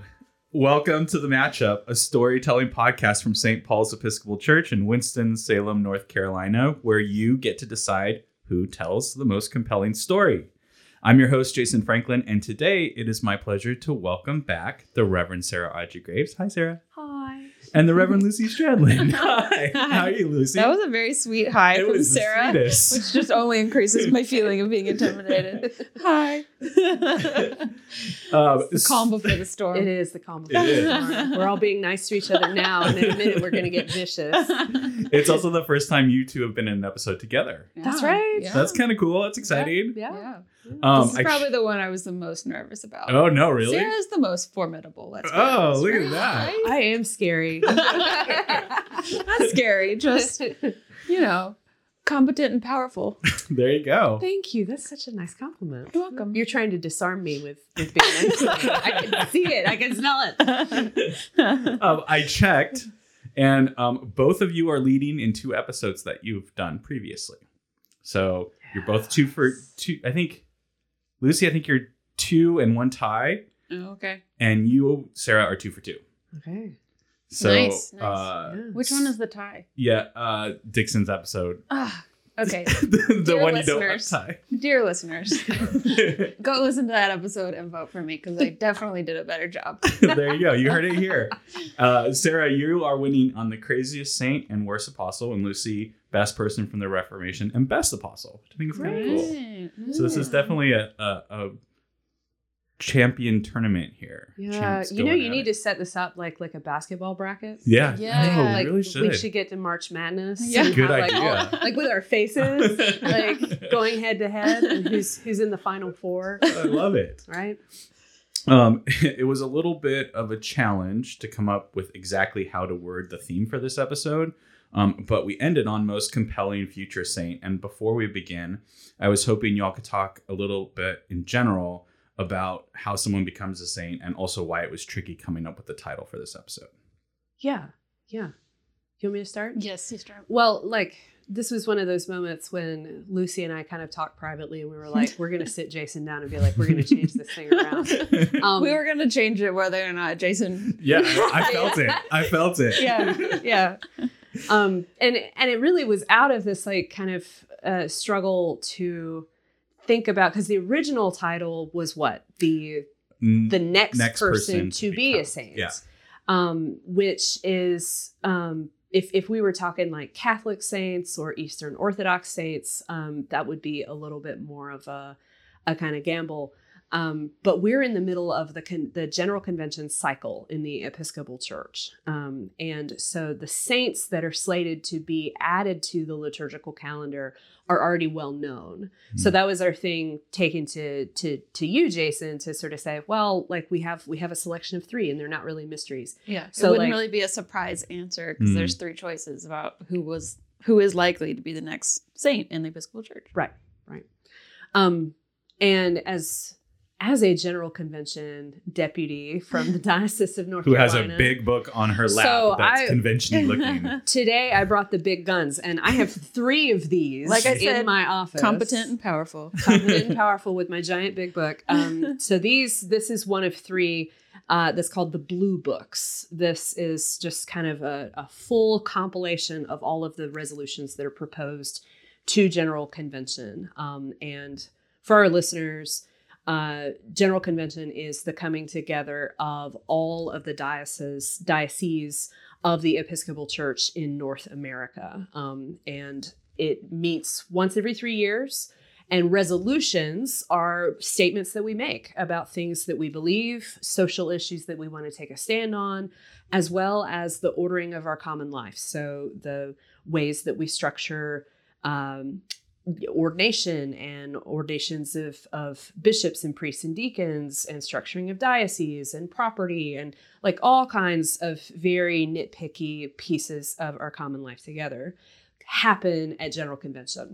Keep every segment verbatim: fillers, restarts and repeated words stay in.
Welcome to The Matchup, a storytelling podcast from Saint Paul's Episcopal Church in Winston-Salem, North Carolina, where you get to decide who tells the most compelling story. I'm your host, Jason Franklin, and today it is my pleasure to welcome back the Reverend Sarah Audrey Graves. Hi, Sarah. Hi. And the Reverend Lucy Stradlin. Hi. How are you, Lucy? That was a very sweet hi it from was Sarah, the which just only increases my feeling of being intimidated. Hi. um, The calm before the storm. It is the calm It before the is. storm. We're all being nice to each other now, and in a minute we're going to get vicious. It's also the first time you two have been in an episode together. Yeah. That's right. Yeah. That's kind of cool. That's exciting. Yeah. Yeah. Um, This is I- probably the one I was the most nervous about. Oh, no, really? Sarah is the most formidable. Let's be Oh, honest, look at right? that. I am scary. Not scary, just, you know, competent and powerful. There you go. Thank you. That's such a nice compliment. You're welcome. You're trying to disarm me with, with being nice to me. I can see it. I can smell it. um, I checked, and um, both of you are leading in two episodes that you've done previously. So you're both two for two. I think, Lucy, I think you're two and one tie, Oh, okay. and you, Sarah, are two for two. Okay. So, Nice, nice. Uh, Yeah. Which one is the tie? yeah, uh, Dixon's episode. Ah, okay. the the Dear one you don't listeners. tie. Dear listeners, go listen to that episode and vote for me because I definitely did a better job. There you go. You heard it here. Uh, Sarah, you are winning on the craziest saint and worst apostle, and Lucy, best person from the Reformation and best apostle, which I think is kind of cool. Right. So this is definitely a, a, a champion tournament here. Yeah. Champs You know, going you at need it. to set this up like like a basketball bracket. Yeah. Yeah. No, Like we really should. we should get to March Madness. Yeah. and Good have, like, idea. all- like with our faces, like going head to head, and who's who's in the final four, I love it. right? Um, it was a little bit of a challenge to come up with exactly how to word the theme for this episode. Um, but we ended on most compelling future saint. And before we begin, I was hoping y'all could talk a little bit in general about how someone becomes a saint and also why it was tricky coming up with the title for this episode. Yeah, yeah. You want me to start? Yes, you start. Well, like this was one of those moments when Lucy and I kind of talked privately, and we were like, "We're gonna sit Jason down and be like, we're gonna change this thing around." Um, we were going to change it whether or not Jason. Yeah, I felt it. I felt it. yeah, yeah. Um, and and it really was out of this like kind of uh, struggle to think about, because the original title was what the Mm, the next, Next person, person to to be become- a saint. yeah. Um, which is um, if if we were talking like Catholic saints or Eastern Orthodox saints, um, that would be a little bit more of a a kind of gamble. Um, but we're in the middle of the con- the General Convention cycle in the Episcopal Church. Um, and so the saints that are slated to be added to the liturgical calendar are already well known. So Hmm. that was our thing taken to to to you, Jason, to sort of say, well, like we have we have a selection of three and they're not really mysteries. Yeah. So, it wouldn't like- really be a surprise answer because Mm. there's three choices about who was who is likely to be the next saint in the Episcopal Church. Right, right. Um, and as as a General Convention deputy from the Diocese of North Who has Carolina, a big book on her lap So that's I- convention-y looking. today I brought the big guns, and I have three of these Like I in said, my office. Competent and powerful. Competent and powerful with my giant big book. Um, so these, this is one of three uh, that's called the Blue Books. This is just kind of a, a full compilation of all of the resolutions that are proposed to General Convention. Um, and for our listeners, uh, General Convention is the coming together of all of the dioceses, dioceses of the Episcopal Church in North America. Um, and it meets once every three years. And resolutions are statements that we make about things that we believe, social issues that we want to take a stand on, as well as the ordering of our common life. So the ways that we structure um, ordination and ordinations of, of bishops and priests and deacons and structuring of dioceses and property and like all kinds of very nitpicky pieces of our common life together happen at General Convention.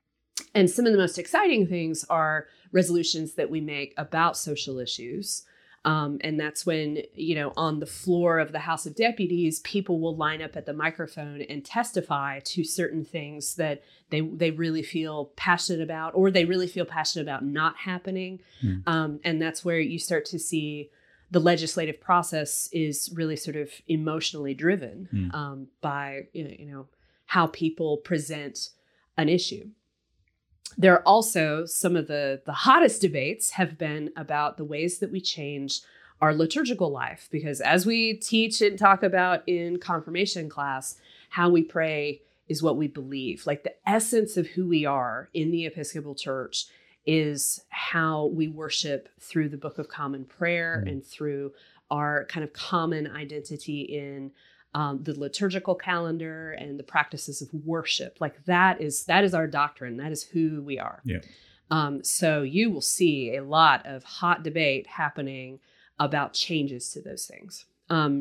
And some of the most exciting things are resolutions that we make about social issues. Um, and that's when, you know, on the floor of the House of Deputies, people will line up at the microphone and testify to certain things that they they really feel passionate about, or they really feel passionate about not happening. Mm. Um, and that's where you start to see the legislative process is really sort of emotionally driven Mm. um, by, you know, you know, how people present an issue. There are also some of the, the hottest debates have been about the ways that we change our liturgical life, because as we teach and talk about in confirmation class, how we pray is what we believe. Like the essence of who we are in the Episcopal Church is how we worship through the Book of Common Prayer Mm. and through our kind of common identity in um, the liturgical calendar and the practices of worship. Like that is that is our doctrine. That is who we are. Yeah. Um, so you will see a lot of hot debate happening about changes to those things. Um,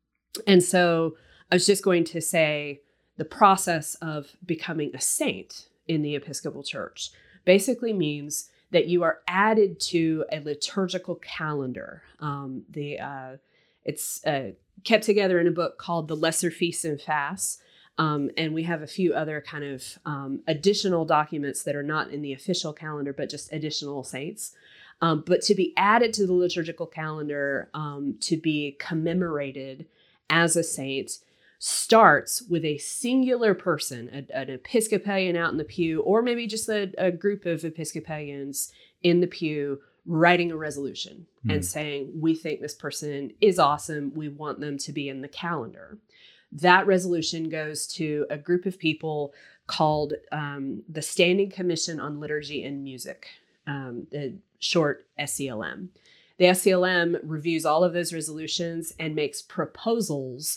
and so I was just going to say the process of becoming a saint in the Episcopal Church basically means that you are added to a liturgical calendar. Um, the uh, it's uh, kept together in a book called The Lesser Feasts and Fasts. Um, and we have a few other kind of um, additional documents that are not in the official calendar, but just additional saints. Um, but to be added to the liturgical calendar, um, to be commemorated as a saint, starts with a singular person, a, an Episcopalian out in the pew, or maybe just a, a group of Episcopalians in the pew writing a resolution Mm. and saying, we think this person is awesome. We want them to be in the calendar. That resolution goes to a group of people called um, the Standing Commission on Liturgy and Music, um, the short S C L M. The S C L M reviews all of those resolutions and makes proposals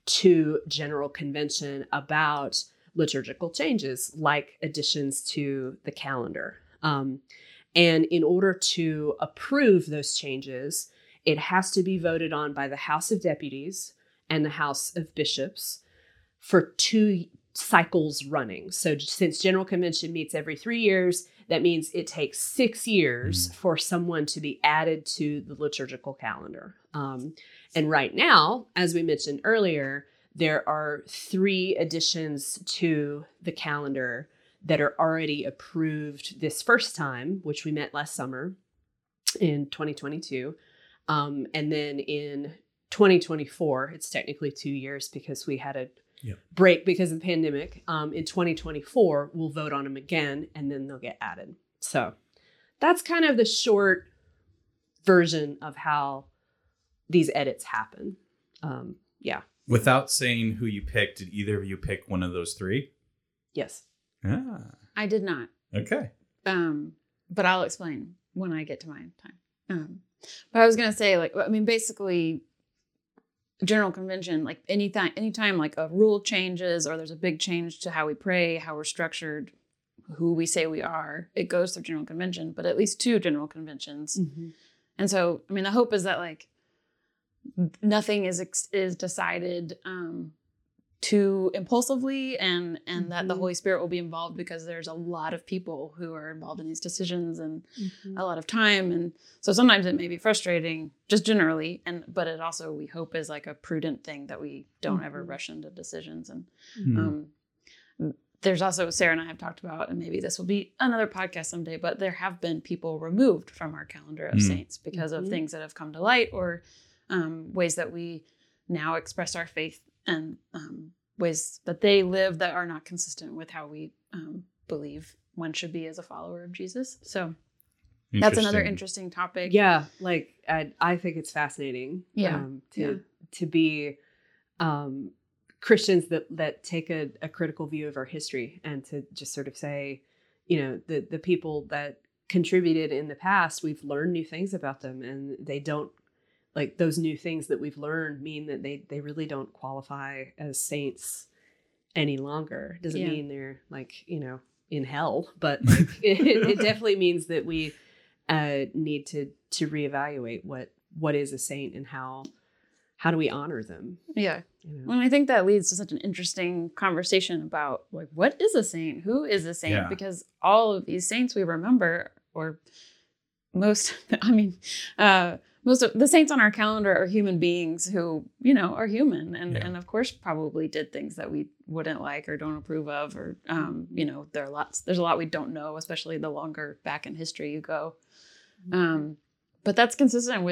to General Convention about liturgical changes, like additions to the calendar. Um, and in order to approve those changes, it has to be voted on by the House of Deputies and the House of Bishops for two cycles running. So since General Convention meets every three years, that means it takes six years Mm. for someone to be added to the liturgical calendar. Um, and right now, as we mentioned earlier, there are three additions to the calendar that are already approved this first time, which we met last summer in twenty twenty-two. Um, and then in twenty twenty-four, it's technically two years because we had a Yep. break because of the pandemic. Um, in twenty twenty-four, we'll vote on them again, and then they'll get added. So that's kind of the short version of how these edits happen. Um, yeah. Without saying who you picked, did either of you pick one of those three? Yes. Ah, I did not. okay. Um, but I'll explain when I get to my time. Um, but I was gonna say, like, I mean, basically, General Convention, like anytime, anytime like a rule changes or there's a big change to how we pray, how we're structured, who we say we are, it goes through General Convention, but at least two General Conventions. Mm-hmm. And so, I mean, the hope is that like nothing is ex- is decided um, too impulsively, and and mm-hmm. that the Holy Spirit will be involved because there's a lot of people who are involved in these decisions and Mm-hmm. a lot of time, and so sometimes it may be frustrating, just generally, and but it also we hope is like a prudent thing that we don't Mm-hmm. ever rush into decisions. And Hmm. um, there's also, Sarah and I have talked about, and maybe this will be another podcast someday, but there have been people removed from our calendar of Mm. saints because Mhm. of things that have come to light, or um, ways that we now express our faith, and um, ways that they live that are not consistent with how we um, believe one should be as a follower of Jesus. So that's another interesting topic. Yeah, like I, I think it's fascinating. Yeah. um, to Yeah. to be um, Christians that that take a, a critical view of our history and to just sort of say, you know, the the people that contributed in the past, we've learned new things about them, and they don't like those new things that we've learned mean that they they really don't qualify as saints any longer. Doesn't Yeah. mean they're like, you know, in hell, but like it, it definitely means that we uh, need to to reevaluate what what is a saint and how how do we honor them. Yeah. You know? And I think that leads to such an interesting conversation about like, what is a saint? Who is a saint? Yeah. Because all of these saints we remember, or most, I mean, uh, most of the saints on our calendar are human beings who, you know, are human. And, Yeah. and of course, probably did things that we wouldn't like or don't approve of, or, um, you know, there are lots, there's a lot we don't know, especially the longer back in history you go. Um, but that's consistent with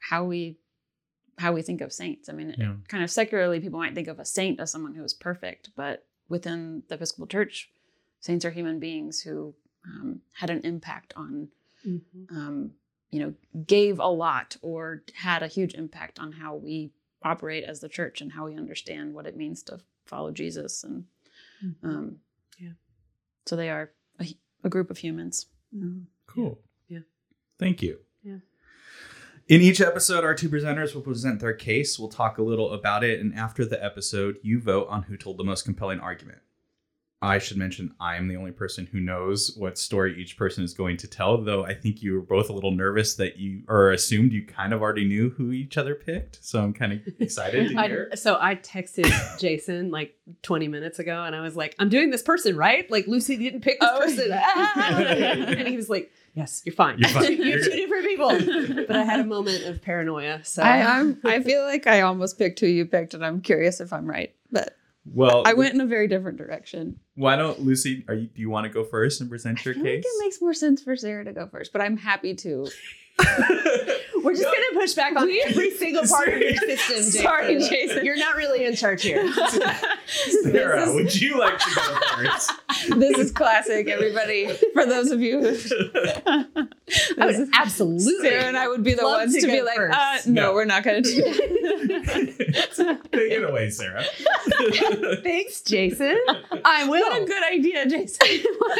how we how we think of saints. I mean, Yeah. kind of secularly, people might think of a saint as someone who is perfect, but within the Episcopal Church, saints are human beings who um, had an impact on, Mm-hmm. um, you know, gave a lot or had a huge impact on how we operate as the church and how we understand what it means to follow Jesus. And Mm-hmm. um, Yeah. so they are a, a group of humans. Um, Cool. Yeah. Thank you. Yeah. In each episode, our two presenters will present their case. We'll talk a little about it. And after the episode, you vote on who told the most compelling argument. I should mention I am the only person who knows what story each person is going to tell, though I think you were both a little nervous that you, or assumed you kind of already knew who each other picked. So I'm kind of excited to hear. I, so I texted Jason like twenty minutes ago and I was like, I'm doing this person, right? Like Lucy didn't pick this Oh. person. Ah! And he was like, yes, you're fine. You're fine. You're You're two good. different people. But I had a moment of paranoia. So I, I'm, I feel like I almost picked who you picked, and I'm curious if I'm right. But Well, I went in a very different direction. why don't Lucy, are you, do you want to go first and present I your feel case? like it makes more sense for Sarah to go first, but I'm happy to. we're just going to push back on every single part of your system, Jason. Sorry, Jason. You're not really in charge here. Sarah, This is- would you like to go first? This is classic, everybody. For those of you, who, I would absolutely. Sarah and I would be the love ones to to, be go like, first. uh, no, No. we're not going to do that. Take it away, Sarah. Thanks, Jason. I will. What a good idea, Jason.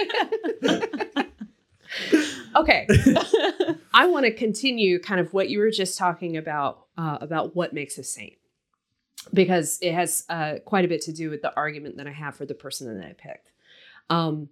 Okay. I want to continue kind of what you were just talking about, uh, about what makes a saint, because it has uh, quite a bit to do with the argument that I have for the person that I picked. Um,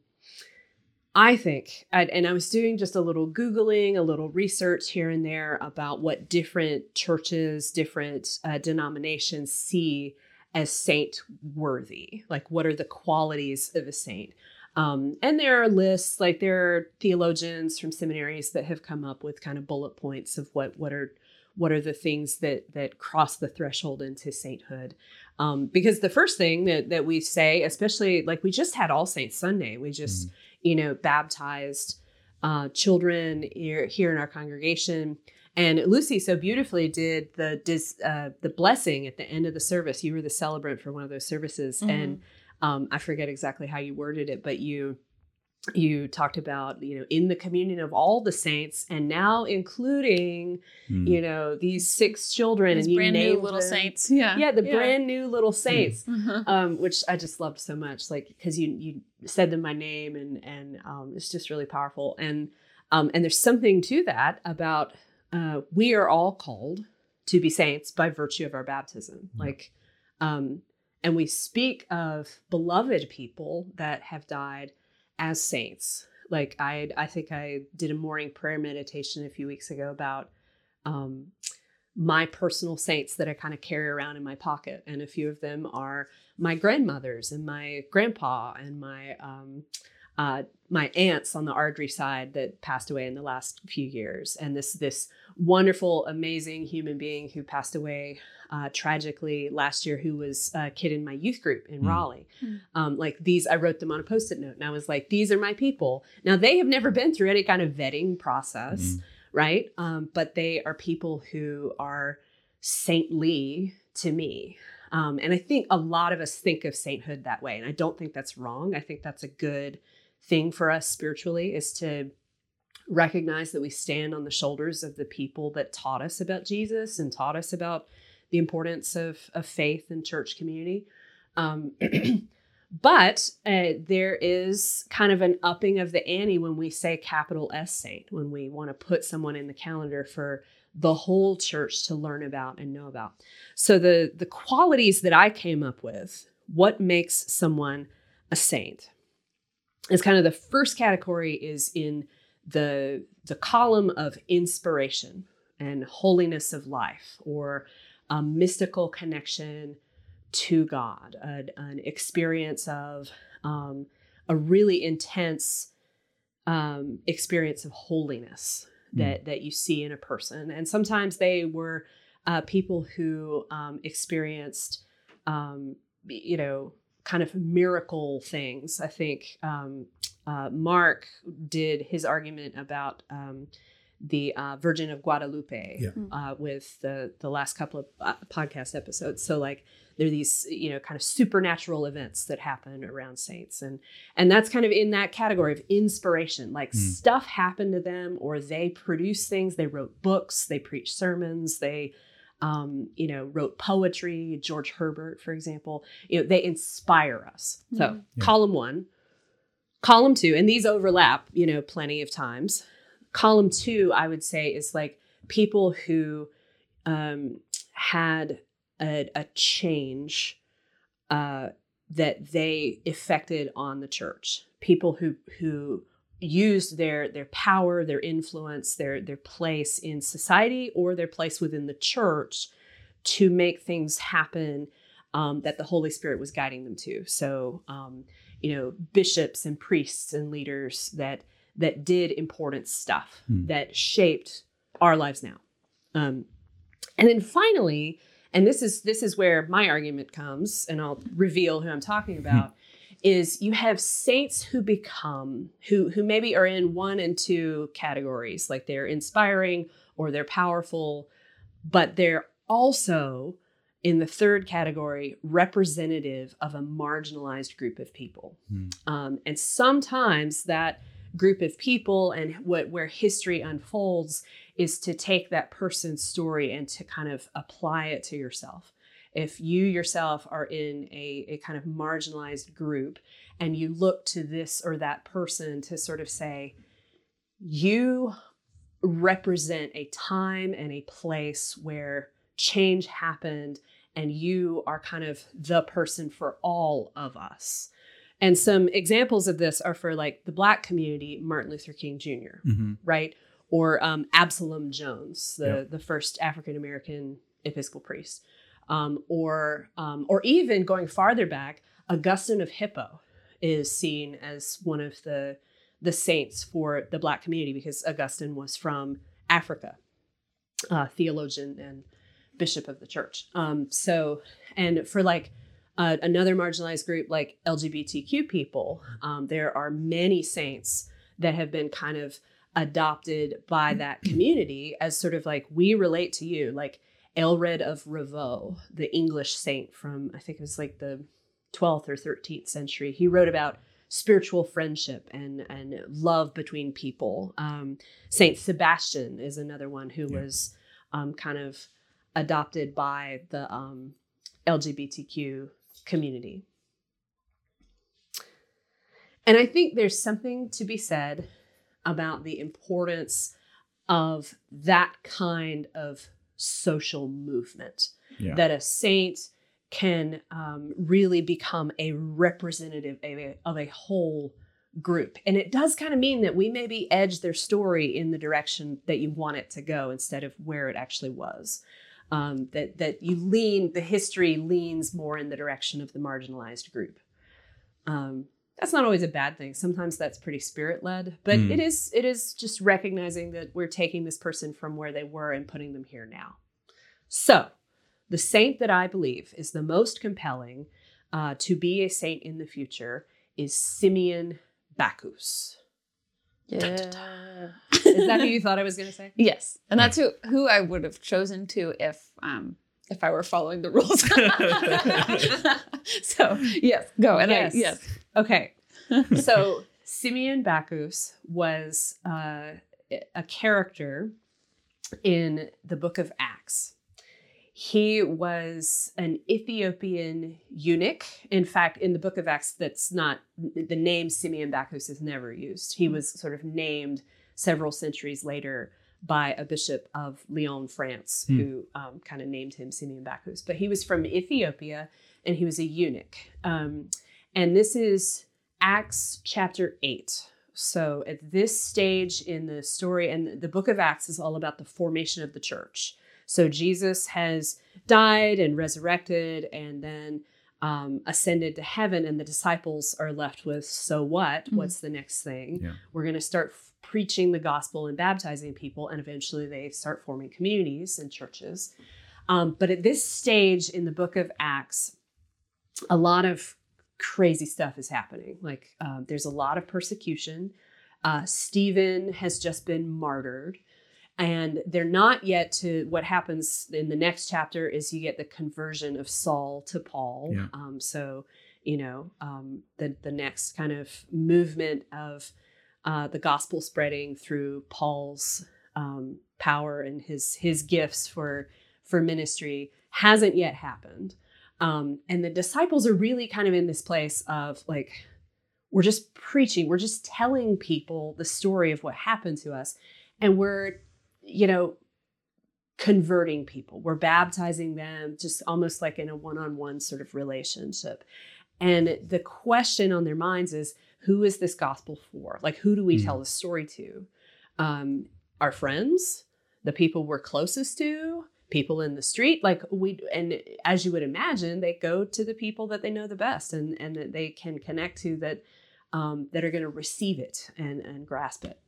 I think, I, and I was doing just a little Googling, a little research here and there about what different churches, different uh, denominations see as saint worthy. Like, what are the qualities of a saint? Um, and there are lists, like there are theologians from seminaries that have come up with kind of bullet points of what what are what are the things that that cross the threshold into sainthood. Um, because the first thing that that we say, especially like we just had All Saints Sunday, we just Mm. you know baptized uh, children here, here in our congregation. And Lucy so beautifully did the dis, uh, the blessing at the end of the service. You were the celebrant for one of those services, Mhm. and um, I forget exactly how you worded it, but you you talked about you know in the communion of all the saints, and now including Mm. you know these six children, These and you brand new named little them- saints. Yeah. Yeah, the brand new little saints. Uh-huh. Um, which I just loved so much, like because you you said them by name, and and um, it's just really powerful. And um, and there's something to that about uh, we are all called to be saints by virtue of our baptism. Yeah. Like, um, and we speak of beloved people that have died as saints. Like I I think I did a morning prayer meditation a few weeks ago about um, my personal saints that I kind of carry around in my pocket. And a few of them are my grandmothers and my grandpa and my um, uh, my aunts on the Ardrey side that passed away in the last few years. And this this wonderful, amazing human being who passed away uh, tragically last year, who was a kid in my youth group in Mm. Raleigh. Mm. Um, like these, I wrote them on a Post-it note, and I was like, these are my people. Now, they have never been through any kind of vetting process, Mm. right? Um, but they are people who are saintly to me. Um, and I think a lot of us think of sainthood that way. And I don't think that's wrong. I think that's a good thing for us spiritually, is to recognize that we stand on the shoulders of the people that taught us about Jesus and taught us about the importance of, of faith and church community. Um, but uh, there is kind of an upping of the ante when we say capital S saint, when we want to put someone in the calendar for the whole church to learn about and know about. So the, the qualities that I came up with, what makes someone a saint, is kind of the first category is in the, the column of inspiration and holiness of life, or a mystical connection to God, a, an experience of um, a really intense um, experience of holiness that, mm. that you see in a person. And sometimes they were uh, people who um, experienced, um, you know, kind of miracle things. I think um, uh, Mark did his argument about um, the uh, Virgin of Guadalupe Yeah. uh, with the the last couple of uh, podcast episodes. So like there are these, you know, kind of supernatural events that happen around saints, and and that's kind of in that category of inspiration. Like Mm. stuff happened to them, or they produced things. They wrote books. They preached sermons. They Um, you know, wrote poetry. George Herbert, for example, you know, they inspire us. So Mhm. Yeah. column one, column two, and these overlap, you know, plenty of times. Column two, I would say, is like people who um, had a, a change uh, that they effected on the church. People who who used their their power, their influence, their their place in society or their place within the church to make things happen um, that the Holy Spirit was guiding them to. So, um, you know, bishops and priests and leaders that that did important stuff Hmm. that shaped our lives now. Um, and then finally, and this is this is where my argument comes, and I'll reveal who I'm talking about. Is you have saints who become, who who maybe are in one and two categories, like they're inspiring or they're powerful, but they're also in the third category, representative of a marginalized group of people. Hmm. Um, and sometimes that group of people and what where history unfolds is to take that person's story and to kind of apply it to yourself. If you yourself are in a, a kind of marginalized group and you look to this or that person to sort of say, you represent a time and a place where change happened and you are kind of the person for all of us. And some examples of this are for like the Black community, Martin Luther King Junior, Mhm. right? Or um, Absalom Jones, the, Yeah. the first African-American Episcopal priest. Um, or um, or even going farther back, Augustine of Hippo is seen as one of the the saints for the Black community because Augustine was from Africa, uh, theologian and bishop of the church. Um, so, and for like uh, another marginalized group like L G B T Q people, um, there are many saints that have been kind of adopted by that community as sort of like, we relate to you, like Aelred of Rievaulx, the English saint from, I think it was like the twelfth or thirteenth century. He wrote about spiritual friendship and, and love between people. Um, Saint Sebastian is another one who Yeah. was um, kind of adopted by the um, L G B T Q community. And I think there's something to be said about the importance of that kind of social movement, Yeah. that a saint can um, really become a representative of a, of a whole group. And it does kind of mean that we maybe edge their story in the direction that you want it to go instead of where it actually was. Um, that that you lean, the history leans more in the direction of the marginalized group. Um, that's not always a bad thing. Sometimes that's pretty spirit-led, but Mm. it is it is just recognizing that we're taking this person from where they were and putting them here now. So, the saint that I believe is the most compelling uh, to be a saint in the future is Simeon Bacchus. Yeah. Is that who you thought I was going to say? Yes, and that's who who I would have chosen to if um if I were following the rules. So yes, go and Yes. I yes. Okay. So Simeon Bacchus was uh, a character in the book of Acts. He was an Ethiopian eunuch. In fact, in the book of Acts, that's not, the name Simeon Bacchus is never used. He was sort of named several centuries later by a bishop of Lyon, France, Hmm. who um, kind of named him Simeon Bacchus. But he was from Ethiopia and he was a eunuch. Um, and this is Acts chapter eight. So at this stage in the story, and the book of Acts is all about the formation of the church. So Jesus has died and resurrected and then um, ascended to heaven, and the disciples are left with, so what? Mhm. What's the next thing? Yeah. We're going to start f- preaching the gospel and baptizing people, and eventually they start forming communities and churches. Um, but at this stage in the book of Acts, a lot of crazy stuff is happening. Like uh, there's a lot of persecution. Uh, Stephen has just been martyred. And they're not yet to what happens in the next chapter is you get the conversion of Saul to Paul. Yeah. Um, so, you know, um, the, the next kind of movement of uh, the gospel spreading through Paul's um, power and his his gifts for for ministry hasn't yet happened. Um, and the disciples are really kind of in this place of like, we're just preaching, we're just telling people the story of what happened to us. And we're, you know, converting people. We're baptizing them just almost like in a one-on-one sort of relationship. And the question on their minds is, who is this gospel for? Like, who do we mm. tell the story to? Um, our friends, the people we're closest to, people in the street. Like we, and as you would imagine, they go to the people that they know the best and, and that they can connect to, that, um, that are going to receive it and, and grasp it.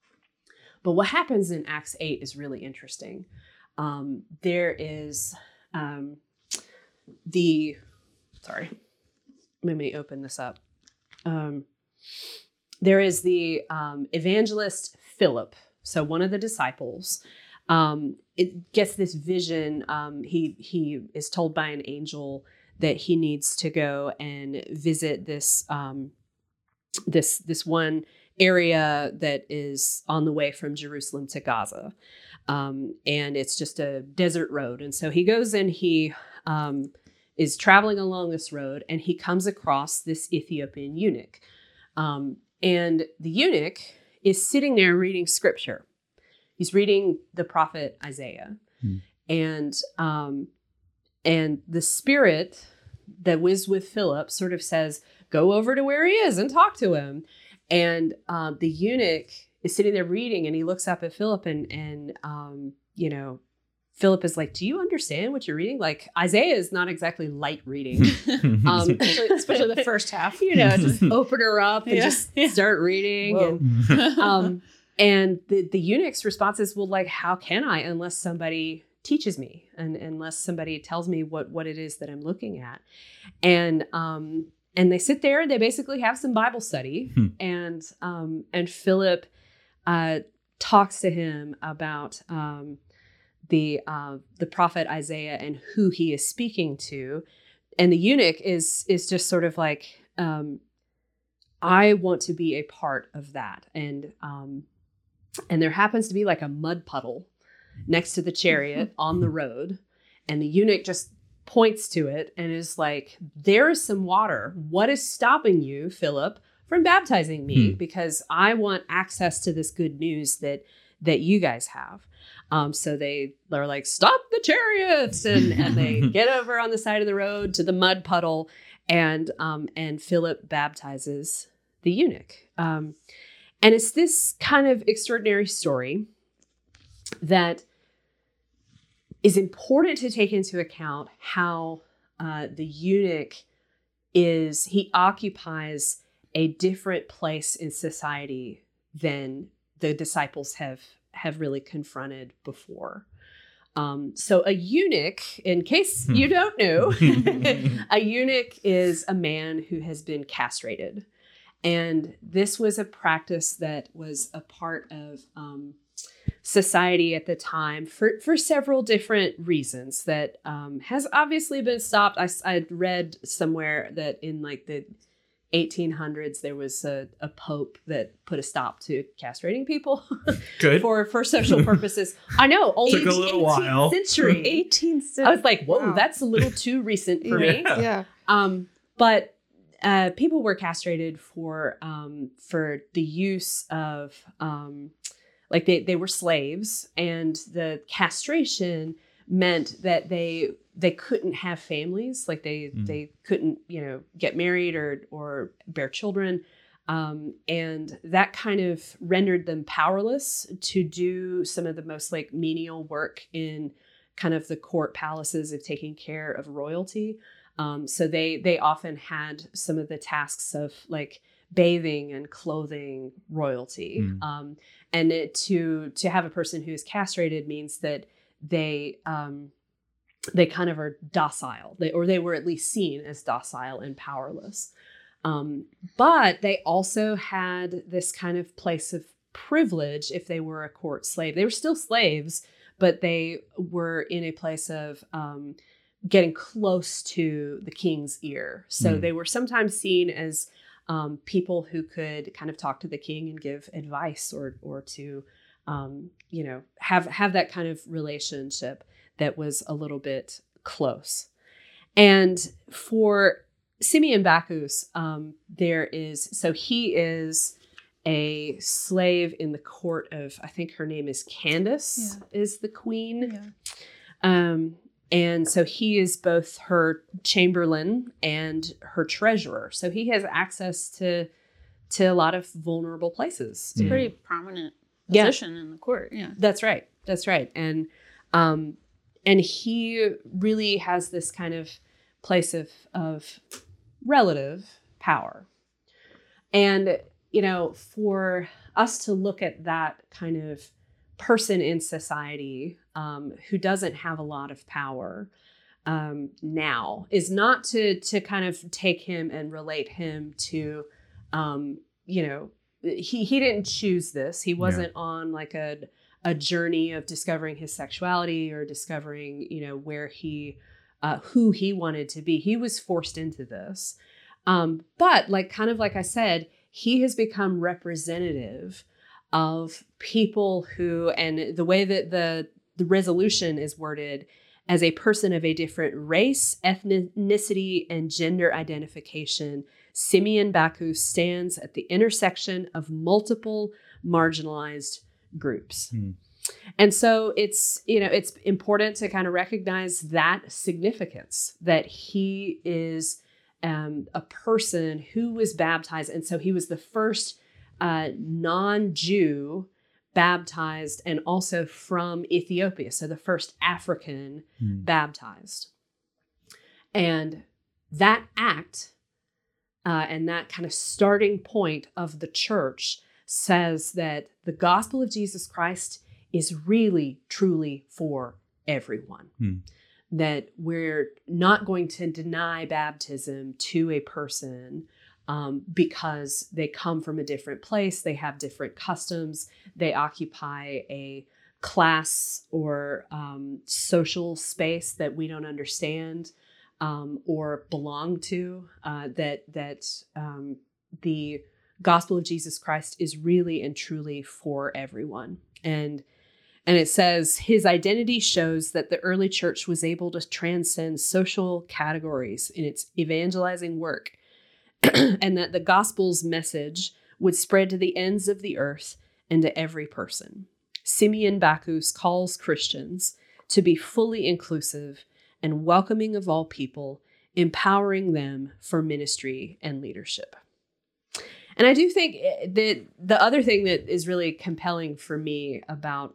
But what happens in Acts eight is really interesting. Um, there is um, the, sorry, let me open this up. Um, there is the um, evangelist Philip. So one of the disciples, um, it gets this vision. Um, he he is told by an angel that he needs to go and visit this um, this this one area that is on the way from Jerusalem to Gaza. Um, and it's just a desert road. And so he goes and he um, is traveling along this road, and he comes across this Ethiopian eunuch. Um, and the eunuch is sitting there reading scripture. He's reading the prophet Isaiah. Hmm. And, um, and the spirit that was with Philip sort of says, go over to where he is and talk to him. And uh, the eunuch is sitting there reading, and he looks up at Philip, and, and um, you know, Philip is like, do you understand what you're reading? Like, Isaiah is not exactly light reading. um, especially, especially the first half. You know, just open her up and Yeah. just start reading. And, um, and the, the eunuch's response is, well, like, how can I unless somebody teaches me and unless somebody tells me what, what it is that I'm looking at? And um, and they sit there and they basically have some Bible study. Hmm. And um, and Philip uh, talks to him about um, the uh, the prophet Isaiah and who he is speaking to. And the eunuch is is just sort of like, um, I want to be a part of that. And um, and there happens to be like a mud puddle next to the chariot on the road. And the eunuch just points to it and is like, there is some water. What is stopping you, Philip, from baptizing me? Hmm. Because I want access to this good news that that you guys have. Um, so they are like, stop the chariots. And, and they get over on the side of the road to the mud puddle. And, um, and Philip baptizes the eunuch. Um, and it's this kind of extraordinary story that is important to take into account how uh, the eunuch is, he occupies a different place in society than the disciples have, have really confronted before. Um, so a eunuch, in case you don't know, a eunuch is a man who has been castrated. And this was a practice that was a part of um, society at the time for, for several different reasons that um, has obviously been stopped. I, I read somewhere that in like the eighteen hundreds, there was a, a pope that put a stop to castrating people. Good. for, for social purposes. I know. Only Took a little while. Century. eighteenth century. I was like, whoa, wow. That's a little too recent for yeah. me. Yeah. Um, but uh, people were castrated for um, for the use of, um, like they, they were slaves, and the castration meant that they they couldn't have families, like they mm. they couldn't, you know, get married or or bear children. Um, and that kind of rendered them powerless to do some of the most like menial work in kind of the court palaces of taking care of royalty. Um, so they they often had some of the tasks of like bathing and clothing royalty. Mm. Um, and it, to to have a person who is castrated means that they um, they kind of are docile, they, or they were at least seen as docile and powerless. Um, but they also had this kind of place of privilege if they were a court slave. They were still slaves, but they were in a place of um, getting close to the king's ear. So Mm. they were sometimes seen as um, people who could kind of talk to the king and give advice, or or to um, you know have have that kind of relationship that was a little bit close. And for Simeon Bacchus, um, there is so he is a slave in the court of, I think her name is Candace, Yeah. is the queen. Yeah. Um, and so he is both her chamberlain and her treasurer. So he has access to to a lot of vulnerable places. It's a Mm. pretty prominent Yeah. position in the court. Yeah. That's right. That's right. And um, and he really has this kind of place of of relative power. And you know, for us to look at that kind of person in society um, who doesn't have a lot of power um, now is not to to kind of take him and relate him to, um, you know, he he didn't choose this. He wasn't on like a a journey of discovering his sexuality or discovering, you know, where he uh, who he wanted to be. He was forced into this. Um, but like kind of like I said, he has become representative of people who, and the way that the, the resolution is worded, as a person of a different race, ethnicity, and gender identification, Simeon Bacchus stands at the intersection of multiple marginalized groups. Hmm. And so it's, you know, it's important to kind of recognize that significance, that he is Um, a person who was baptized. And so he was the first uh, non-Jew baptized, and also from Ethiopia. So the first African Hmm. baptized. And that act uh, and that kind of starting point of the church says that the gospel of Jesus Christ is really, truly for everyone. Hmm. That we're not going to deny baptism to a person um, because they come from a different place, they have different customs, they occupy a class or um, social space that we don't understand um, or belong to. Uh, that that um, the gospel of Jesus Christ is really and truly for everyone. And And it says his identity shows that the early church was able to transcend social categories in its evangelizing work, and that the gospel's message would spread to the ends of the earth and to every person. Simeon Bacchus calls Christians to be fully inclusive and welcoming of all people, empowering them for ministry and leadership. And I do think that the other thing that is really compelling for me about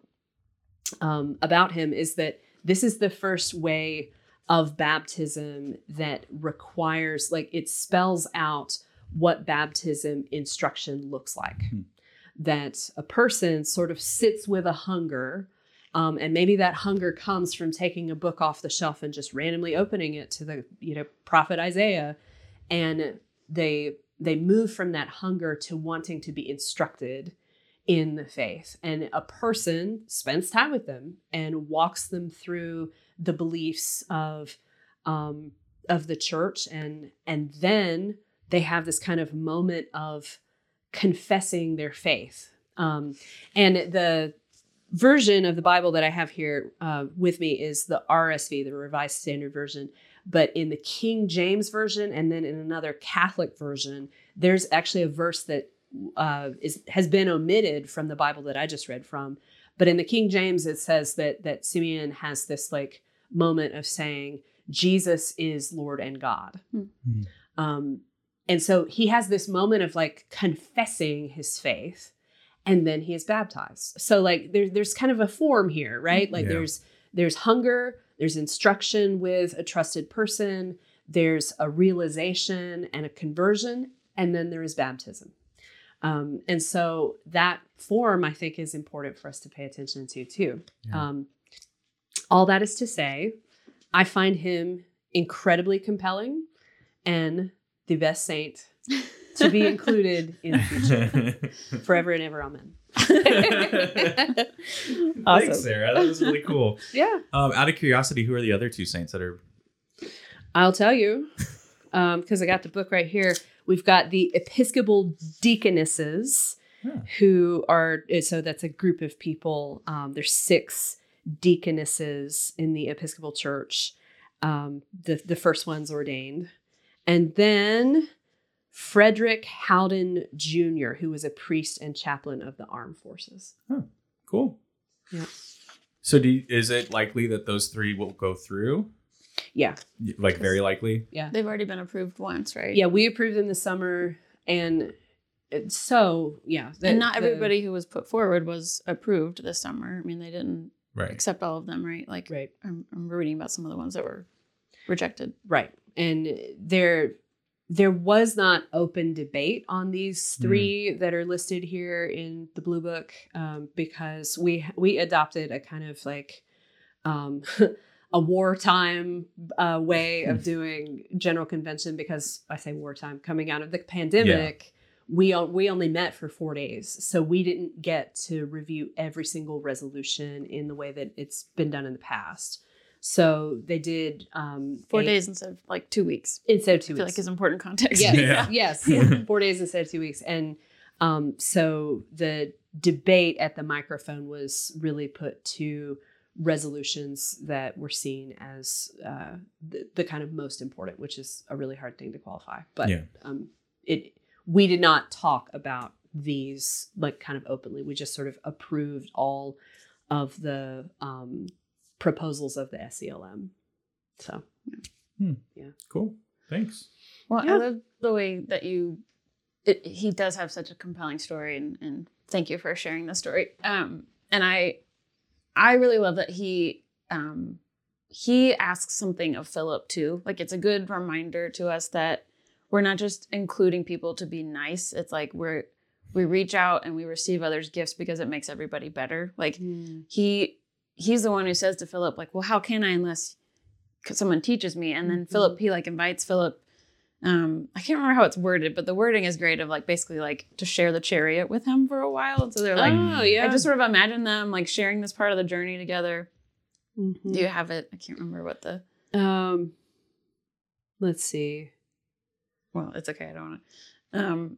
Um, about him is that this is the first way of baptism that requires, like, it spells out what baptism instruction looks like. Hmm. That a person sort of sits with a hunger, um, and maybe that hunger comes from taking a book off the shelf and just randomly opening it to the, you know, prophet Isaiah, and they they move from that hunger to wanting to be instructed in the faith. And a person spends time with them and walks them through the beliefs of um, of the church, and and then they have this kind of moment of confessing their faith. Um, and the version of the Bible that I have here uh, with me is the R S V, the Revised Standard Version. But in the King James Version, and then in another Catholic version, there's actually a verse that uh, is has been omitted from the Bible that I just read from. But in the King James, it says that that Simeon has this like moment of saying, Jesus is Lord and God. Mm-hmm. Um, and so he has this moment of like confessing his faith, and then he is baptized. So like there, there's kind of a form here, right? Like Yeah. there's there's hunger, there's instruction with a trusted person, there's a realization and a conversion, and then there is baptism. Um, and so that form, I think, is important for us to pay attention to too. Yeah. Um, all that is to say, I find him incredibly compelling and the best saint to be included in the future. Forever and ever, amen. Awesome. Thanks, Sarah. That was really cool. Yeah. Um, out of curiosity, who are the other two saints that are? I'll tell you, because I got the book right here. We've got the Episcopal deaconesses, Yeah. who are, so that's a group of people. Um, there's six deaconesses in the Episcopal Church. Um, the, the first one's ordained. And then Frederick Howden Junior, who was a priest and chaplain of the armed forces. Oh, cool. Yeah. So do you, is it likely that those three will go through? Yeah. Like very likely? Yeah. They've already been approved once, right? Yeah, we approved them this summer. And it- so, yeah. the- and not the- everybody who was put forward was approved this summer. I mean, they didn't Right. accept all of them, right? Like, Right. I'm, I'm reading about some of the ones that were rejected. Right. And there there was not open debate on these three mm. that are listed here in the Blue Book, um, because we we adopted a kind of like um, a wartime uh, way of doing General Convention, because I say wartime, coming out of the pandemic, yeah. we we only met for four days. So we didn't get to review every single resolution in the way that it's been done in the past. So they did um, four a, days instead of like two weeks. Instead of two I feel weeks. like is important context. Yes, Yeah. yes, yeah. Four days instead of two weeks. And um, so the debate at the microphone was really put to resolutions that were seen as uh, the, the kind of most important, which is a really hard thing to qualify. But yeah. um, it we did not talk about these like kind of openly. We just sort of approved all of the um, proposals of the S C L M. So, hmm. yeah. Cool. Thanks. Well, Yeah. I love the way that you, it, he does have such a compelling story, and, and thank you for sharing the story. Um, and I, I really love that he, um, he asks something of Philip too. Like, it's a good reminder to us that we're not just including people to be nice. It's like we're, we reach out and we receive others' gifts because it makes everybody better. Like Mm. he, he's the one who says to Philip, like, well, how can I unless someone teaches me? And then Mm-hmm. Philip, he like invites Philip. Um, I can't remember how it's worded, but the wording is great of like basically like to share the chariot with him for a while. And so they're like, oh, yeah. I just sort of imagine them like sharing this part of the journey together. Mhm. Do you have it? I can't remember what the, Um, let's see. well, it's okay. I don't want to. Um,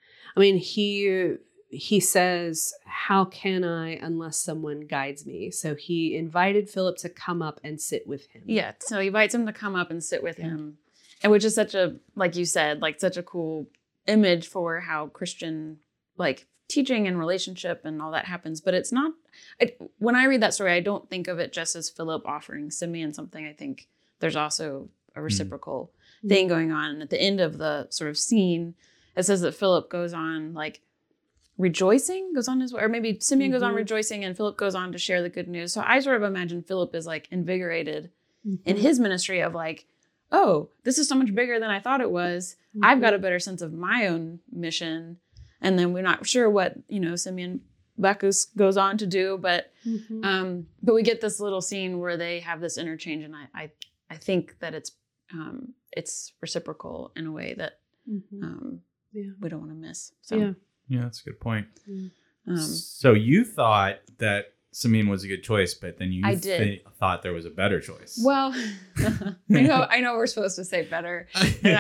I mean, he he says, "How can I unless someone guides me?" So he invited Philip to come up and sit with him. yeah. So he invites him to come up and sit with Yeah. him. And which is such a, like you said, like such a cool image for how Christian like teaching and relationship and all that happens. But it's not, I, when I read that story, I don't think of it just as Philip offering Simeon something. I think there's also a reciprocal Mm. thing going on. And at the end of the sort of scene, it says that Philip goes on like rejoicing, goes on his way, or maybe Simeon goes on Mhm. rejoicing and Philip goes on to share the good news. So I sort of imagine Philip is like invigorated Mhm. in his ministry of like, oh, this is so much bigger than I thought it was. I've Mm-hmm. got a better sense of my own mission. And then we're not sure what, you know, Simeon Bacchus goes on to do, but Mhm. um, but we get this little scene where they have this interchange, and I I, I think that it's um, it's reciprocal in a way that Mhm. um, Yeah. we don't want to miss. So Yeah. Yeah, that's a good point. um, So you thought that Simeon was a good choice, but then you I did. thi- thought there was a better choice. well, I know I know we're supposed to say better. And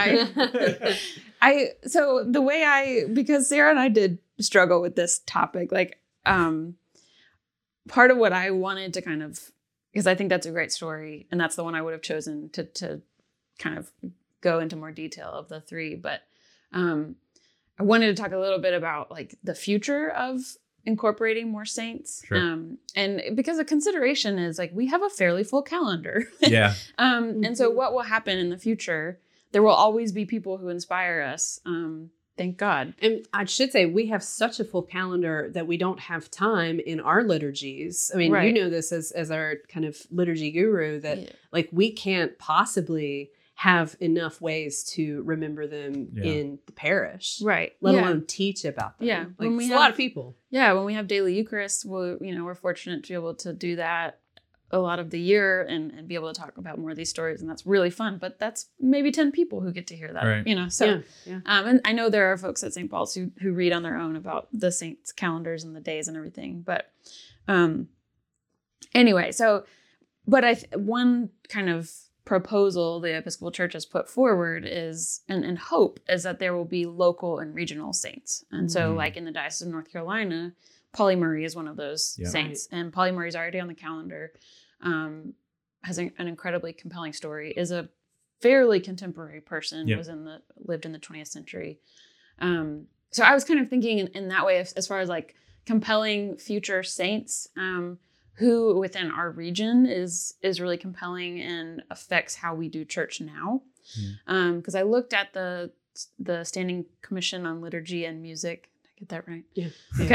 I, I, so the way I, because Sarah and I did struggle with this topic, like, um, part of what I wanted to kind of, because I think that's a great story, and that's the one I would have chosen to, to kind of go into more detail of the three. But, um, I wanted to talk a little bit about like the future of incorporating more saints. Sure. Um, and because a consideration is like, we have a fairly full calendar. yeah. Um, and so Mhm. what will happen in the future, there will always be people who inspire us. Um, thank God. And I should say, we have such a full calendar that we don't have time in our liturgies. I mean, you Right. know this as, as our kind of liturgy guru, that Yeah. like we can't possibly have enough ways to remember them Yeah. in the parish, Right. let yeah. alone teach about them. Yeah. Like, When we it's have- a lot of people. Yeah. When we have daily Eucharist, we'll, you know, we're fortunate to be able to do that a lot of the year and, and be able to talk about more of these stories. And that's really fun, but that's maybe ten people who get to hear that, Right. you know? So, Yeah, yeah. Um, and I know there are folks at Saint Paul's who, who read on their own about the saints' calendars and the days and everything. But um, anyway, so, but I, th- one kind of proposal the Episcopal Church has put forward is, and, and hope is that there will be local and regional saints. And so Mhm. like in the Diocese of North Carolina, Polly Murray is one of those Yeah. saints, and Polly Murray is already on the calendar. Um, has an, an incredibly compelling story. Is a fairly contemporary person. Yeah. Was in the lived in the twentieth century. Um, so I was kind of thinking in, in that way, as, as far as like compelling future saints, um, who within our region is is really compelling and affects how we do church now. Because Yeah. um, I looked at the the Standing Commission on Liturgy and Music. Did I get that right? Yeah.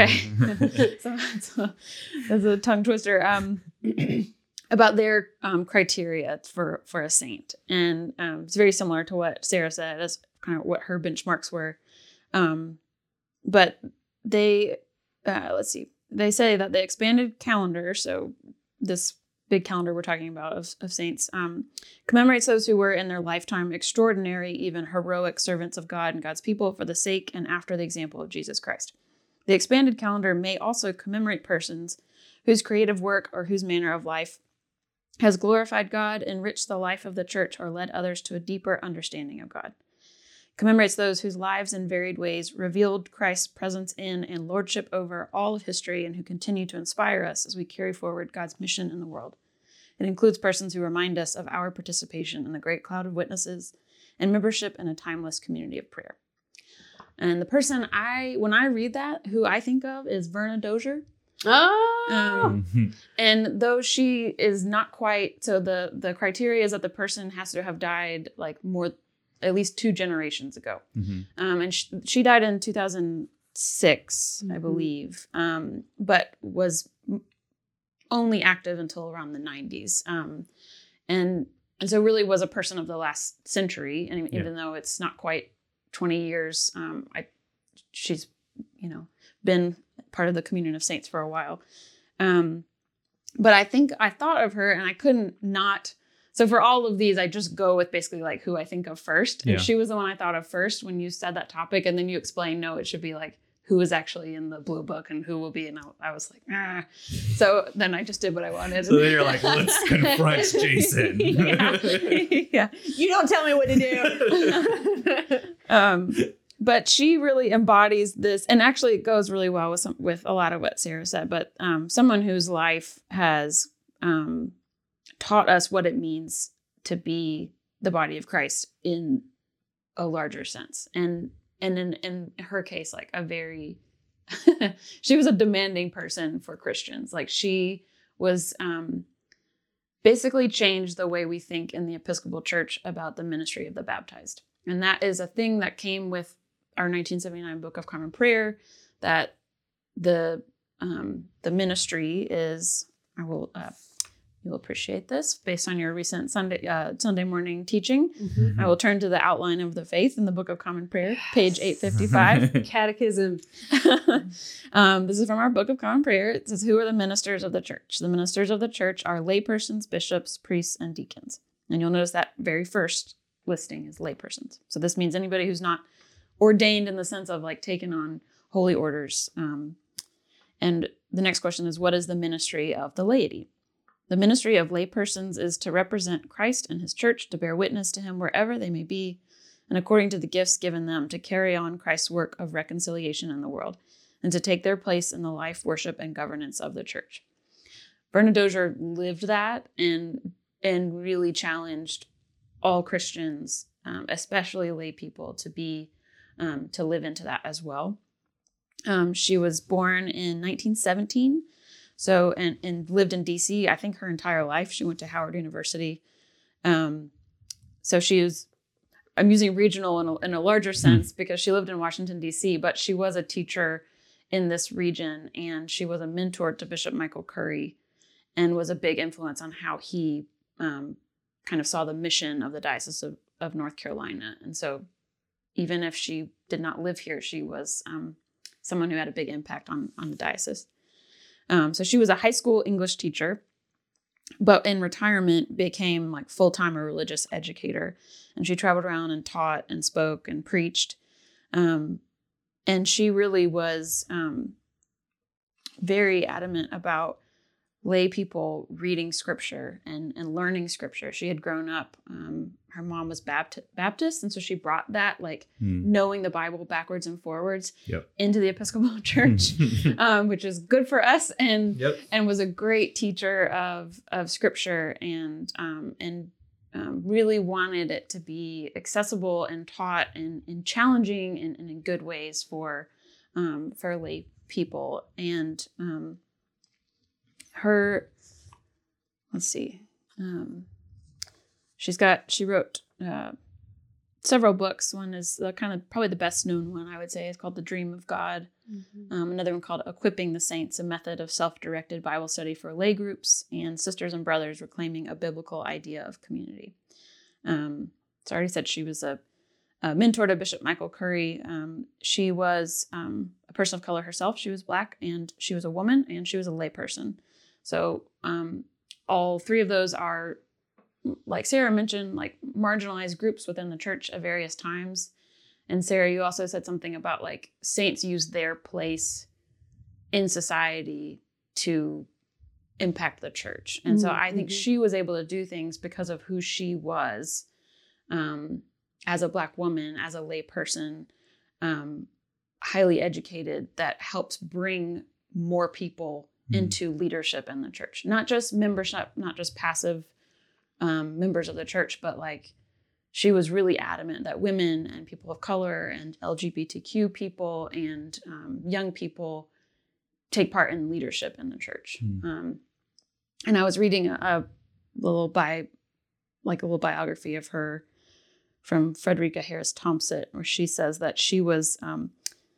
Okay. so that's a, that's a tongue twister. Um, about their um, criteria for for a saint, and um, it's very similar to what Sarah said as kind of what her benchmarks were. Um, but they, uh, let's see, they say that the expanded calendar, so this big calendar we're talking about of, of saints, um, commemorates those who were in their lifetime extraordinary, even heroic servants of God and God's people for the sake and after the example of Jesus Christ. The expanded calendar may also commemorate persons whose creative work or whose manner of life has glorified God, enriched the life of the church, or led others to a deeper understanding of God. Commemorates those whose lives in varied ways revealed Christ's presence in and lordship over all of history and who continue to inspire us as we carry forward God's mission in the world. It includes persons who remind us of our participation in the great cloud of witnesses and membership in a timeless community of prayer. And the person I, when I read that, who I think of is Verna Dozier. Oh, Um, Mhm. And though she is not quite, so the the criteria is that the person has to have died like more, at least two generations ago. Mhm. Um, and she, she died in two thousand six, I Mhm. believe, um, but was m- only active until around the nineties. Um, and and so really was a person of the last century. And even Yeah. though it's not quite twenty years, um, I she's, you know, been part of the communion of saints for a while. Um, but I think I thought of her and I couldn't not. So for all of these, I just go with basically like who I think of first. And Yeah. she was the one I thought of first when you said that topic. And then you explained, no, it should be like who is actually in the blue book and who will be. And I, I was like, ah. So then I just did what I wanted. So then you're like, let's confront Jason. yeah. yeah. you don't tell me what to do. Um, but she really embodies this, and actually it goes really well with some, with a lot of what Sarah said, but um, someone whose life has um, taught us what it means to be the body of Christ in a larger sense. And and in, in her case, like a very, she was a demanding person for Christians. Like she was um, basically changed the way we think in the Episcopal Church about the ministry of the baptized. And that is a thing that came with our nineteen seventy-nine Book of Common Prayer, that the um, the ministry is, I will, uh, you'll appreciate this based on your recent Sunday uh, Sunday morning teaching. Mhm. I will turn to the outline of the faith in the Book of Common Prayer, page eight fifty-five. Catechism. um, this is from our Book of Common Prayer. It says, who are the ministers of the church? The ministers of the church are laypersons, bishops, priests, and deacons. And you'll notice that very first listing is laypersons. So this means anybody who's not ordained in the sense of like taken on holy orders. Um, and the next question is, what is the ministry of the laity? The ministry of laypersons is to represent Christ and his church, to bear witness to him wherever they may be, and according to the gifts given them, to carry on Christ's work of reconciliation in the world, and to take their place in the life, worship, and governance of the church. Verna Dozier lived that and and really challenged all Christians, um, especially lay people, to be um, to live into that as well. Um, she was born in nineteen seventeen, so and and lived in D C I think her entire life. She went to Howard University, um, so she was. I'm using regional in a, in a larger sense because she lived in Washington D C, but she was a teacher in this region, and she was a mentor to Bishop Michael Curry, and was a big influence on how he um, kind of saw the mission of the Diocese of, of North Carolina. And so even if she did not live here, she was um, someone who had a big impact on, on the diocese. Um, so she was a high school English teacher, but in retirement became like full-time a religious educator. And she traveled around and taught and spoke and preached. Um, and she really was um, very adamant about lay people reading scripture and, and learning scripture. She had grown up, um, her mom was Baptist, Baptist, and so she brought that, like Hmm. knowing the Bible backwards and forwards Yep. into the Episcopal Church, um, which is good for us, and Yep. and was a great teacher of of scripture, and um, and um, really wanted it to be accessible and taught and, and challenging and, and in good ways for um, for lay people. And um, her, let's see, um, she's got, she wrote uh, several books. One is the kind of probably the best known one, I would say, is called The Dream of God. Mm-hmm. Um, another one called Equipping the Saints, a method of self-directed Bible study for lay groups, and Sisters and Brothers Reclaiming a Biblical Idea of Community. Um, so I already said she was a, a mentor to Bishop Michael Curry. Um, she was um, a person of color herself. She was Black, and she was a woman, and she was a lay person. So um, all three of those are, like Sarah mentioned, like marginalized groups within the church at various times. And Sarah, you also said something about like saints use their place in society to impact the church. And so I think Mm-hmm. she was able to do things because of who she was um, as a Black woman, as a lay person, um, highly educated, that helps bring more people Mm. into leadership in the church. Not just membership, not just passive um, members of the church, but like she was really adamant that women and people of color and L G B T Q people and um, young people take part in leadership in the church. Mm. Um, and I was reading a, a little bi, like a little biography of her from Frederica Harris Thompson, where she says that she was um,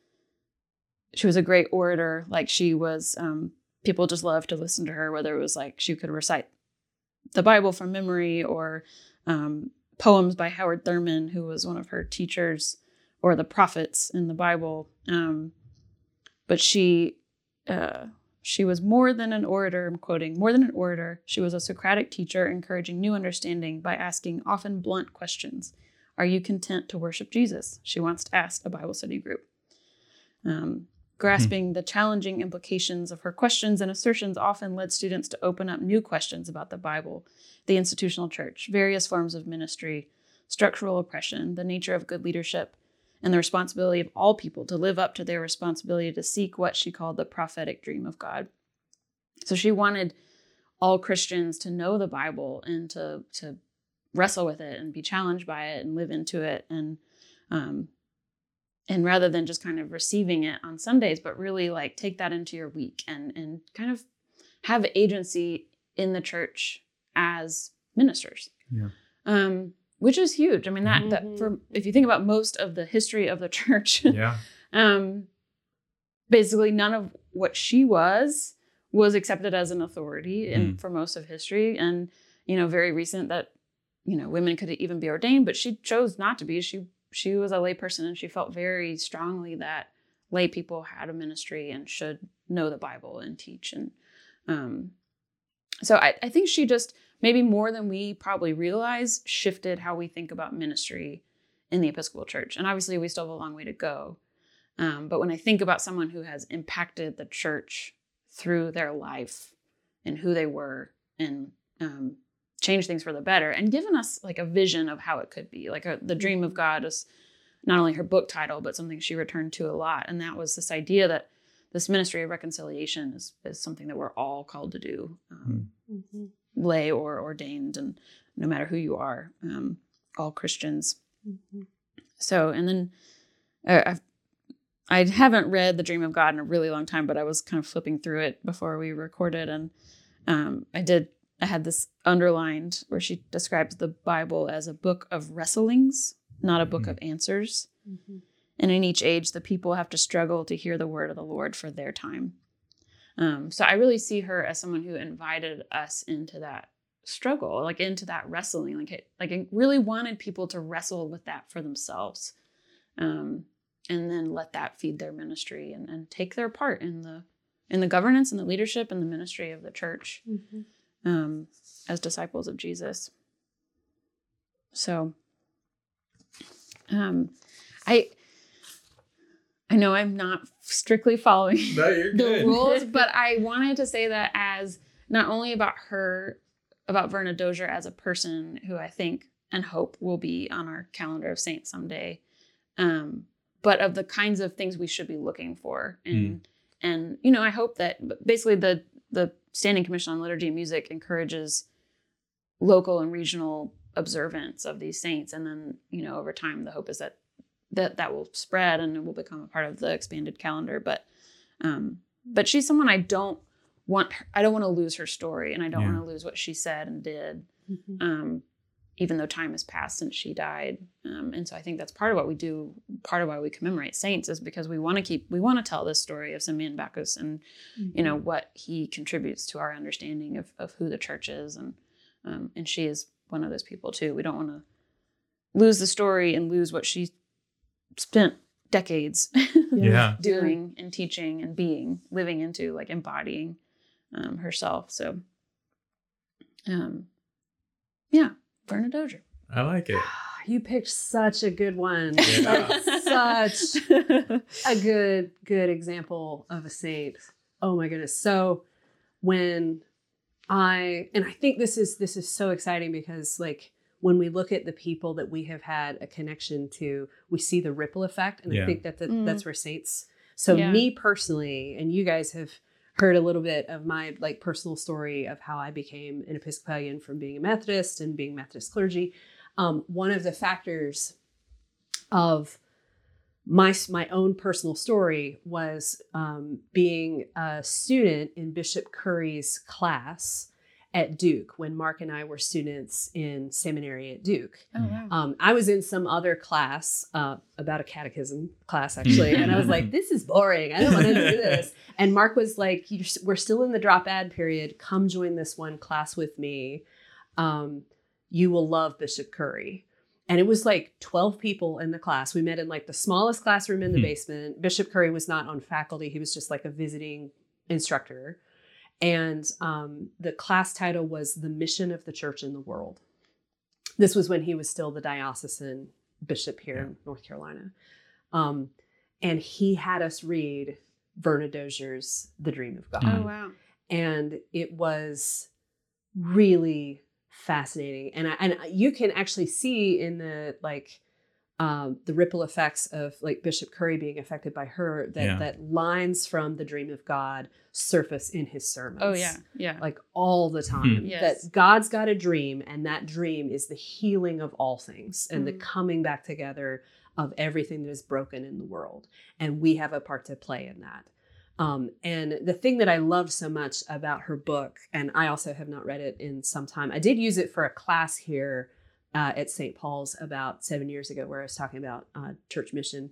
she was a great orator. Like she was, um, people just loved to listen to her, whether it was like she could recite the Bible from memory or um, poems by Howard Thurman, who was one of her teachers, or the prophets in the Bible. Um, but she uh, she was more than an orator. I'm quoting, more than an orator. She was a Socratic teacher, encouraging new understanding by asking often blunt questions. Are you content to worship Jesus? She once asked a Bible study group. Um, grasping the challenging implications of her questions and assertions often led students to open up new questions about the Bible, the institutional church, various forms of ministry, structural oppression, the nature of good leadership, and the responsibility of all people to live up to their responsibility to seek what she called the prophetic dream of God. So she wanted all Christians to know the Bible and to, to wrestle with it and be challenged by it and live into it. And, um, and rather than just kind of receiving it on Sundays, but really like take that into your week and, and kind of have agency in the church as ministers. Yeah. Um, which is huge. I mean, that, Mhm. that for, if you think about most of the history of the church, Yeah. um, basically none of what she was, was accepted as an authority in, Mm. for most of history. And, you know, very recent that, you know, women could even be ordained, but she chose not to be. She, she was a lay person, and she felt very strongly that lay people had a ministry and should know the Bible and teach. And, um, so I, I think she just, maybe more than we probably realize, shifted how we think about ministry in the Episcopal Church. And obviously we still have a long way to go. Um, but when I think about someone who has impacted the church through their life and who they were, and um, changed things for the better, and given us like a vision of how it could be, like a, the dream of God is not only her book title, but something she returned to a lot. And that was this idea that this ministry of reconciliation is, is something that we're all called to do. Um, Mm-hmm. lay or ordained, and no matter who you are, um, all Christians. Mm-hmm. So, and then uh, I've, I haven't read The Dream of God in a really long time, but I was kind of flipping through it before we recorded, and um, I did, I had this underlined where she describes the Bible as a book of wrestlings, not a book Mm-hmm. of answers. Mm-hmm. And in each age, the people have to struggle to hear the word of the Lord for their time. Um, so I really see her as someone who invited us into that struggle, like into that wrestling, like it, like it really wanted people to wrestle with that for themselves, um, and then let that feed their ministry and, and take their part in the in the governance and the leadership and the ministry of the church. Mm-hmm. um, as disciples of Jesus. So, um, I I know I'm not strictly following No, you're the good. rules, but I wanted to say that as not only about her, about Verna Dozier as a person who I think and hope will be on our calendar of saints someday, um, but of the kinds of things we should be looking for. And, mm. and you know, I hope that basically the, the Standing Commission on Liturgy and Music encourages local and regional observance of these saints. And then, you know, over time, the hope is that that, that will spread and it will become a part of the expanded calendar. But, um, but she's someone I don't want, her, I don't want to lose her story, and I don't yeah. want to lose what she said and did. Mm-hmm. Um, even though time has passed since she died. Um, and so I think that's part of what we do. Part of why we commemorate saints is because we want to keep, we want to tell this story of Simeon Bacchus and, mm-hmm. you know, what he contributes to our understanding of, of who the church is. And, um, and she is one of those people too. We don't want to lose the story and lose what she spent decades yeah. doing and teaching and being, living into, like embodying um, herself. So, um, yeah. Verna Dozier. I like it. You picked such a good one. Yeah. Like, such a good, good example of a saint. Oh my goodness. So when I, and I think this is, this is so exciting because like when we look at the people that we have had a connection to, we see the ripple effect. And yeah. I think that the, mm. that's where saints. So yeah. me personally, and you guys have heard a little bit of my like personal story of how I became an Episcopalian from being a Methodist and being Methodist clergy. Um, one of the factors of my my own personal story was um, being a student in Bishop Curry's class at Duke when Mark and I were students in seminary at Duke. Oh, wow. Um, I was in some other class, uh, about a catechism class actually. And I was like, this is boring. I don't want to do this. And Mark was like, You're, we're still in the drop ad period. Come join this one class with me. Um, you will love Bishop Curry. And it was like twelve people in the class. We met in like the smallest classroom in the basement. Bishop Curry was not on faculty. He was just like a visiting instructor. And um, the class title was The Mission of the Church in the World. This was when he was still the diocesan bishop here yeah. in North Carolina. Um, and he had us read Verna Dozier's The Dream of God. Oh, wow. And it was really fascinating. And I, and you can actually see in the, like, Um, the ripple effects of like Bishop Curry being affected by her, that, yeah. that lines from The Dream of God surface in his sermons. Oh yeah. Yeah. Like all the time. Yes. That God's got a dream, and that dream is the healing of all things and mm-hmm. the coming back together of everything that is broken in the world. And we have a part to play in that. Um, and the thing that I loved so much about her book, and I also have not read it in some time, I did use it for a class here Uh, at Saint Paul's about seven years ago, where I was talking about uh, church mission.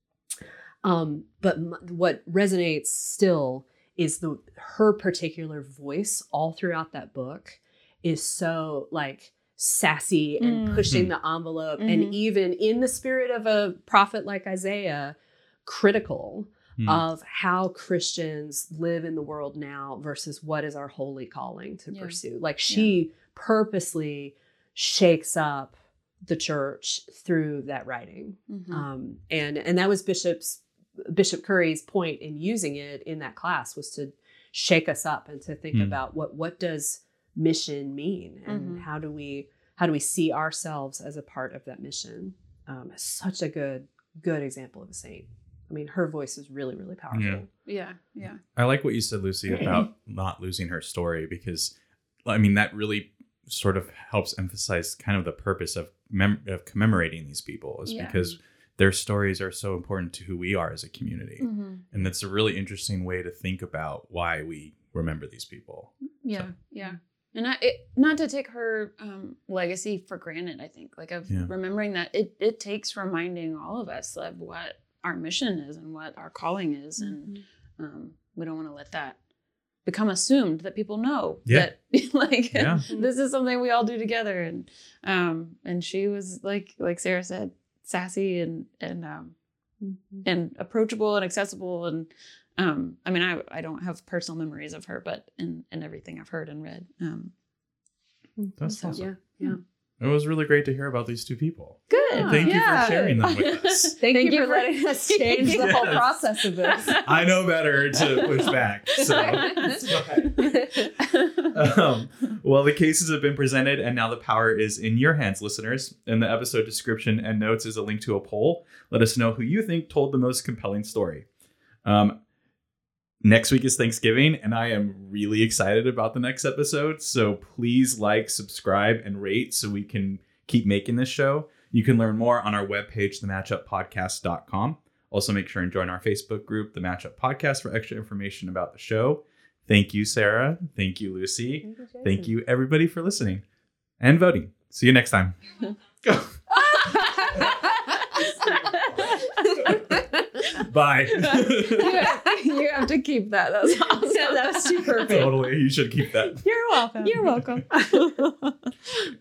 Um, but m- what resonates still is the her particular voice all throughout that book is so like sassy and mm. pushing the envelope, mm-hmm. and even in the spirit of a prophet like Isaiah, critical mm. of how Christians live in the world now versus what is our holy calling to yeah. pursue. Like she yeah. purposely shakes up the church through that writing. Mm-hmm. Um, and, and that was Bishop's, Bishop Curry's point in using it in that class, was to shake us up and to think mm. about what, what does mission mean, and mm-hmm. how do we, how do we see ourselves as a part of that mission? Um, such a good, good example of a saint. I mean, her voice is really, really powerful. Yeah. Yeah. Yeah. I like what you said, Lucy, about not losing her story, because I mean, that really sort of helps emphasize kind of the purpose of, mem- of commemorating these people, is yeah. because their stories are so important to who we are as a community. Mm-hmm. And that's a really interesting way to think about why we remember these people. Yeah. So. Yeah. And I, it, not to take her um, legacy for granted, I think, like of yeah. remembering that it, it takes reminding all of us of what our mission is and what our calling is. Mm-hmm. And um, we don't want to let that become assumed that people know yeah. that like yeah. this is something we all do together. And um and she was like like Sarah said, sassy and and um mm-hmm. and approachable and accessible. And um I mean I I don't have personal memories of her, but in in everything I've heard and read, um That's So- awesome. Yeah, yeah. It was really great to hear about these two people. Good. Thank you yeah. for sharing them with us. Thank, Thank you you for for- letting us change the whole Yes. process of this. I know better to push back. So it's fine. Um, well, the cases have been presented, and now the power is in your hands, listeners. In the episode description and notes is a link to a poll. Let us know who you think told the most compelling story. Um, next week is Thanksgiving, and I am really excited about the next episode. So please like, subscribe, and rate so we can keep making this show. You can learn more on our webpage, the matchup podcast dot com. Also, make sure and join our Facebook group, The Matchup Podcast, for extra information about the show. Thank you, Sarah. Thank you, Lucy. Thank you, Jason. Thank you, everybody, for listening and voting. See you next time. Go. Bye. You have to keep that. That was awesome. That was too perfect. Totally. You should keep that. You're welcome. You're welcome.